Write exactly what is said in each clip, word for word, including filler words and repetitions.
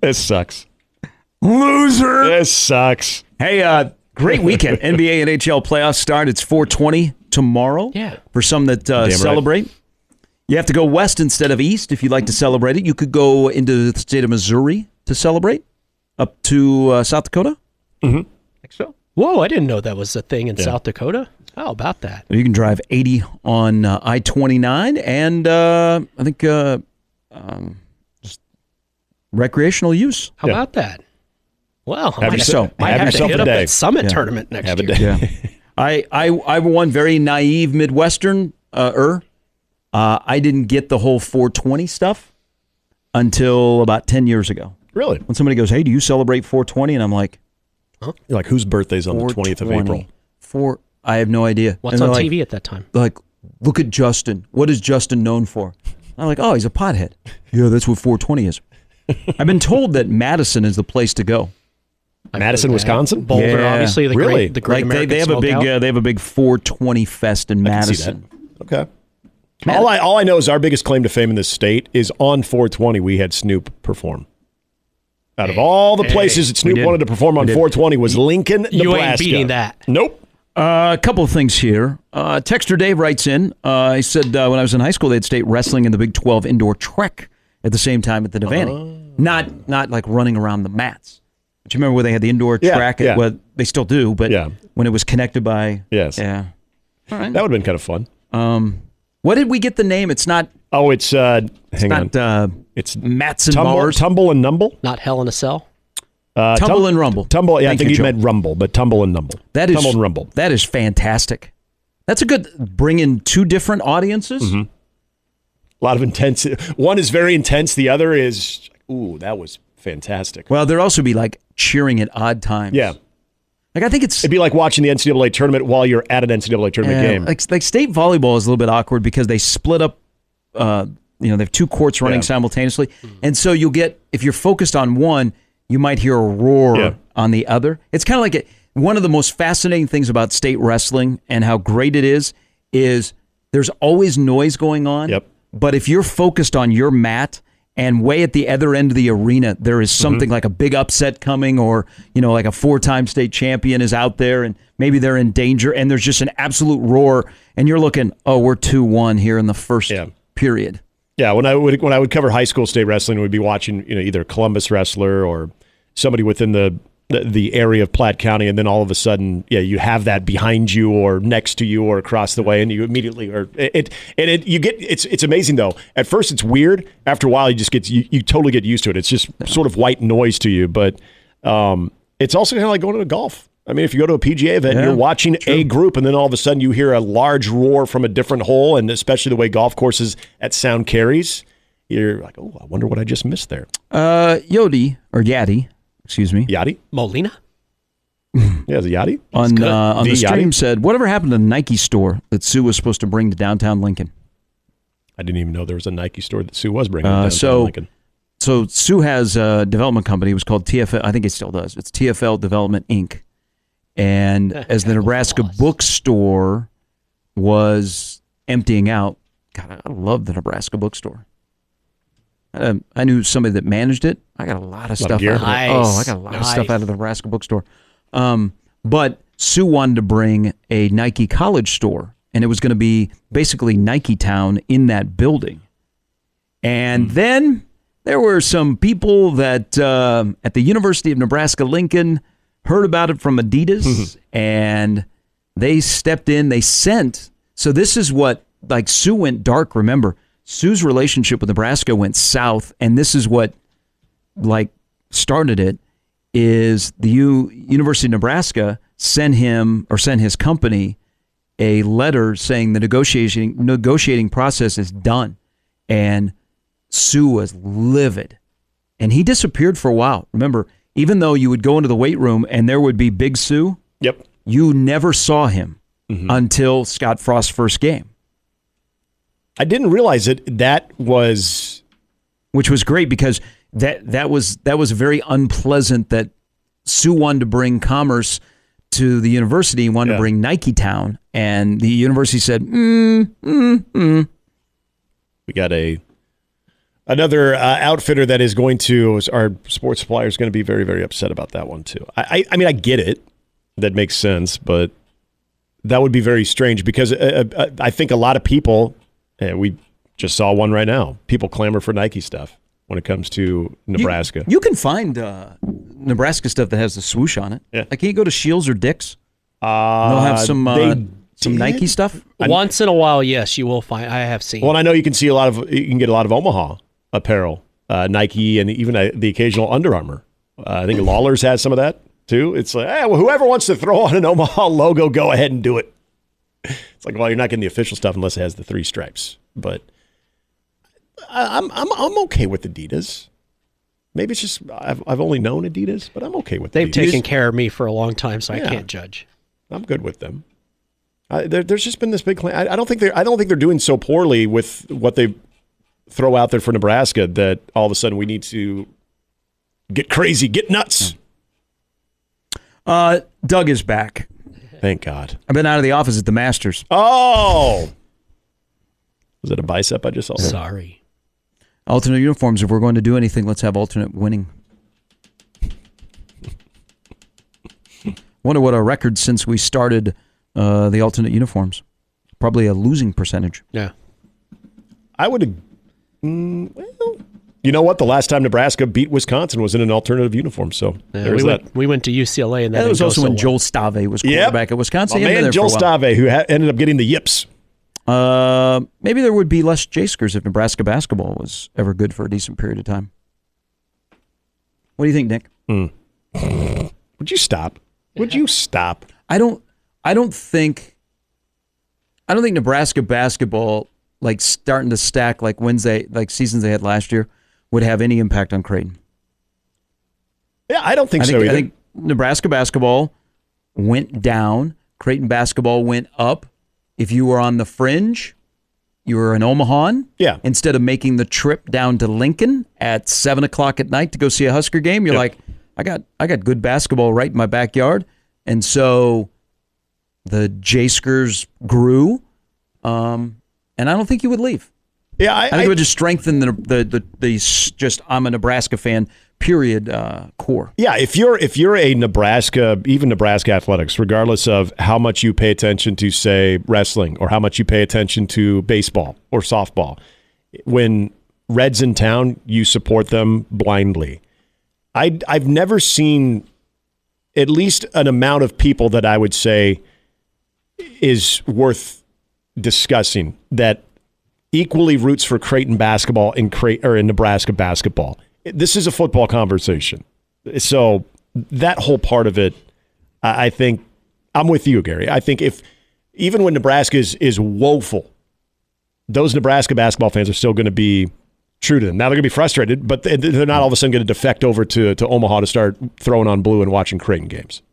This sucks. Loser. This sucks. Hey, uh, great weekend. N B A and N H L playoffs start. It's four twenty tomorrow. Yeah. For some that uh, Damn celebrate. Right. You have to go west instead of east if you'd like to celebrate it. You could go into the state of Missouri to celebrate, up to uh, South Dakota. Mm-hmm. Think so. Whoa, I didn't know that was a thing in Yeah. South Dakota. How about that? You can drive eighty on uh, I twenty-nine and uh, I think uh, um, just recreational use. How Yeah. about that? Well, I Have might, yourself- have, might have have to yourself hit a up day. that Summit Yeah. tournament next Have a year. day. Yeah. I, I, I one very naive Midwestern uh, er. Uh, I didn't get the whole four twenty stuff until about ten years ago. Really? When somebody goes, hey, do you celebrate four twenty? And I'm like, You're like, whose birthday's on the twentieth of April? Four, I have no idea. What's And on they're like, T V at that time? Like, look at Justin. What is Justin known for? I'm like, oh, he's a pothead. Yeah, that's what four twenty is. I've been told that Madison is the place to go. I've Madison, heard that. Wisconsin? Boulder, Yeah. obviously. The Really? great, the great Like they, American they have a big Smokeout. uh, they have a big four twenty fest in I can see that. Madison. Okay. All I all I know is our biggest claim to fame in this state is on four twenty we had Snoop perform. Out of all the places that Snoop did. wanted to perform on We did. four twenty was Lincoln, Nebraska. You ain't beating that. Nope. Uh, a couple of things here. Uh, Texter Dave writes in. Uh, he said uh, when I was in high school, they had state wrestling in the Big twelve indoor trek at the same time at the Devaney. Oh. Not not like running around the mats. But you remember where they had the indoor Yeah, track? yeah. At, well, they still do, but Yeah. when it was connected by Yes. yeah. All right. That would have been kind of fun. Um, what did we get the name? It's not. Oh, it's uh It's hang not on. uh, It's mats and tumble, bars. tumble and numble. Not Hell in a Cell. Uh, Tumble tum- and rumble. Tumble. Yeah, Thank I think you, he Joe. meant rumble, but tumble and numble. That is tumble and rumble. That is fantastic. That's a good bring in two different audiences. Mm-hmm. A lot of intense. One is very intense. The other is, ooh, that was fantastic. Well, there'd also be like cheering at odd times. Yeah. Like I think it's It'd be like watching the N C double A tournament while you're at an N C double A tournament Yeah, game. Like, like state volleyball is a little bit awkward because they split up. Uh, you know, they have two courts running Yeah. simultaneously, and so you'll get if you're focused on one, you might hear a roar Yeah. on the other. It's kind of like a, one of the most fascinating things about state wrestling and how great it is is there's always noise going on. Yep. But if you're focused on your mat and way at the other end of the arena, there is something Mm-hmm. like a big upset coming, or you know, like a four-time state champion is out there, and maybe they're in danger, and there's just an absolute roar, and you're looking, oh, we're two one here in the first Yeah. period. Yeah, when I would when I would cover high school state wrestling, we'd be watching, you know, either Columbus wrestler or somebody within the, the the area of Platte County, and then all of a sudden, yeah, you have that behind you or next to you or across the way, and you immediately or it, it and it you get it's it's amazing though. At first, it's weird. After a while, you just get you, you totally get used to it. It's just sort of white noise to you, but um, it's also kind of like going to golf. I mean, if you go to a P G A event, Yeah, you're watching a group, and then all of a sudden you hear a large roar from a different hole, and especially the way golf courses at Sound carries, you're like, oh, I wonder what I just missed there. Uh, Yodi or Yaddy, excuse me, Yachty? Molina? Yeah, is it Yachty? on good. uh, on The the stream Yachty? said, whatever happened to the Nike store that Sue was supposed to bring to downtown Lincoln? I didn't even know there was a Nike store that Sue was bringing. Uh, down to so- Lincoln. So Sue has a development company. It was called T F L. I think it still does. It's T F L Development Incorporated. And as the Nebraska bookstore was emptying out, God, I love the Nebraska bookstore. Um, I knew somebody that managed it. I got a lot of stuff. gear. Out of it. Nice. Oh, I got a lot of Nice. stuff out of the Nebraska bookstore. Um, but Sue wanted to bring a Nike college store, and it was going to be basically Nike Town in that building. And Hmm. then there were some people that um at the University of Nebraska Lincoln heard about it from Adidas, and they stepped in. They sent. So this is what, like, Sue went dark. Remember, Sue's relationship with Nebraska went south, and this is what, like, started it. Is the U, University of Nebraska sent him or sent his company a letter saying the negotiating negotiating process is done, and Sue was livid, and he disappeared for a while. Remember, even though you would go into the weight room and there would be Big Sue, Yep. you never saw him Mm-hmm. until Scott Frost's first game, I didn't realize it. That was which was great because that that was that was very unpleasant that Sue wanted to bring commerce to the university, wanted Yeah. to bring Nike Town, and the university said, mm, mm, mm. we got a Another uh, outfitter that is going to, our sports supplier is going to be very, very upset about that one, too. I, I, I mean, I get it. That makes sense, but that would be very strange because uh, uh, I think a lot of people, and we just saw one right now, people clamor for Nike stuff when it comes to Nebraska. You, you can find uh, Nebraska stuff that has the swoosh on it. Yeah. Like, can you go to Shields or Dick's? Uh, They'll have some uh, they some did? Nike stuff. Once in a while, yes, you will find. I have seen. Well, and I know you can see a lot of, you can get a lot of Omaha apparel, uh, Nike, and even uh, the occasional Under Armour. Uh, I think Lawler's has some of that too. It's like, hey, well, whoever wants to throw on an Omaha logo, go ahead and do it. It's like, well, you're not getting the official stuff unless it has the three stripes. But I, I'm I'm I'm okay with Adidas. Maybe it's just I've I've only known Adidas, but I'm okay with They've Adidas. taken care of me for a long time, so Yeah. I can't judge. I'm good with them. I, there, there's just been this big claim. I, I don't think they're I don't think they're doing so poorly with what they throw out there for Nebraska that all of a sudden we need to get crazy, get nuts. Uh, Doug is back. Thank God. I've been out of the office at the Masters. Oh, was that a bicep I just saw? Sorry. Alternate uniforms. If we're going to do anything, let's have alternate winning. Wonder what our record since we started uh, the alternate uniforms. Probably a losing percentage. Yeah. I would have. Mm, well, you know what? The last time Nebraska beat Wisconsin was in an alternative uniform. So Yeah, there's we that. went. We went to U C L A, and that That was didn't go also so when well. Joel Stave was Yep. quarterback at Wisconsin. My He had been man there for Joel a while. Stave, who ha- ended up getting the yips. Uh, maybe there would be less Jayskers if Nebraska basketball was ever good for a decent period of time. What do you think, Nick? Would you stop? Would you stop? I don't. I don't think. I don't think Nebraska basketball, like starting to stack like Wednesday, like seasons they had last year, would have any impact on Creighton. Yeah, I don't think, I think, so either. I think Nebraska basketball went down. Creighton basketball went up. If you were on the fringe, you were an Omahan. Yeah. Instead of making the trip down to Lincoln at seven o'clock at night to go see a Husker game, you're Yep. like, I got I got good basketball right in my backyard. And so the Jayskers grew. Um, and I don't think you would leave. yeah, I, I think I- it would just strengthen the the the, the s- just I'm a Nebraska fan period uh, core. Yeah, if you're if you're a Nebraska, even Nebraska athletics, regardless of how much you pay attention to, say, wrestling or how much you pay attention to baseball or softball, when Red's in town, you support them blindly. I I've never seen at least an amount of people that I would say is worth discussing that equally roots for Creighton basketball and Cre- or in Nebraska basketball. This is a football conversation. So that whole part of it, I I think I'm with you, Gary. I think if even when Nebraska is, is woeful, those Nebraska basketball fans are still going to be true to them. Now they're going to be frustrated, but they- they're not all of a sudden going to defect over to, to Omaha to start throwing on blue and watching Creighton games.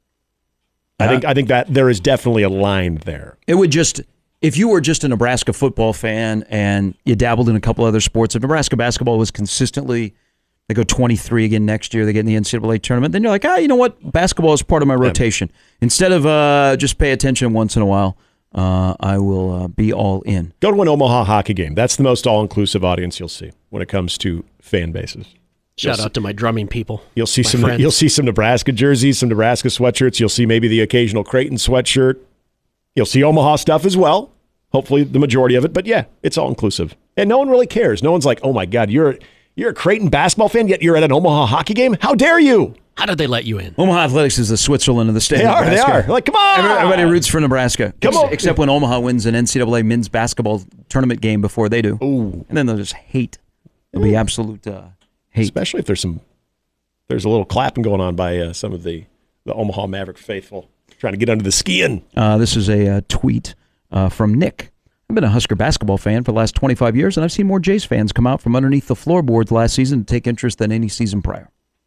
I think I think that there is definitely a line there. It would just, if you were just a Nebraska football fan and you dabbled in a couple other sports, if Nebraska basketball was consistently, they go twenty-three again next year, they get in the N C double A tournament, then you're like, ah, you know what? Basketball is part of my rotation. Instead of uh, just pay attention once in a while, uh, I will uh, be all in. Go to an Omaha hockey game. That's the most all-inclusive audience you'll see when it comes to fan bases. Shout You'll out to my drumming people. You'll see my some. friends. You'll see some Nebraska jerseys, some Nebraska sweatshirts. You'll see maybe the occasional Creighton sweatshirt. You'll see Omaha stuff as well. Hopefully, the majority of it. But yeah, it's all inclusive, and no one really cares. No one's like, "Oh my God, you're you're a Creighton basketball fan, yet you're at an Omaha hockey game. How dare you?" How did they let you in? Omaha Athletics is the Switzerland of the state They of are. They Nebraska. are. Like, come on. Every- Everybody roots for Nebraska. Come ex- on. Except when Omaha wins an N C double A men's basketball tournament game before they do. Ooh. And then they'll just hate. There'll be absolute uh, hate. Especially if there's some, there's a little clapping going on by uh, some of the the Omaha Maverick faithful trying to get under the skin. Uh, this is a uh, tweet uh, from Nick. I've been a Husker basketball fan for the last twenty-five years, and I've seen more Jays fans come out from underneath the floorboards last season to take interest than any season prior.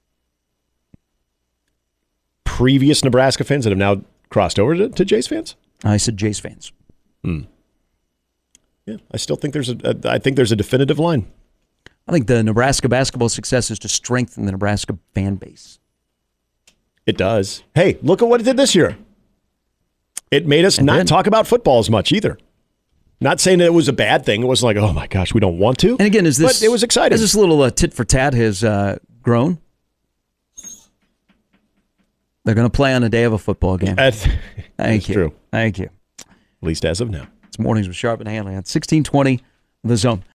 Previous Nebraska fans that have now crossed over to, to Jays fans. I said Jays fans. Yeah, I still think there's a, a. I think there's a definitive line. I think the Nebraska basketball success is to strengthen the Nebraska fan base. It does. Hey, look at what it did this year. It made us It not did. talk about football as much either. Not saying that it was a bad thing. It wasn't like, oh my gosh, we don't want to. And again, is this? But it was exciting. Is this little uh, tit for tat has uh, grown? They're going to play on the day of a football game. That's, Thank that's you. true. Thank you. At least as of now. It's Mornings with Sharp and Hanley on sixteen twenty The Zone.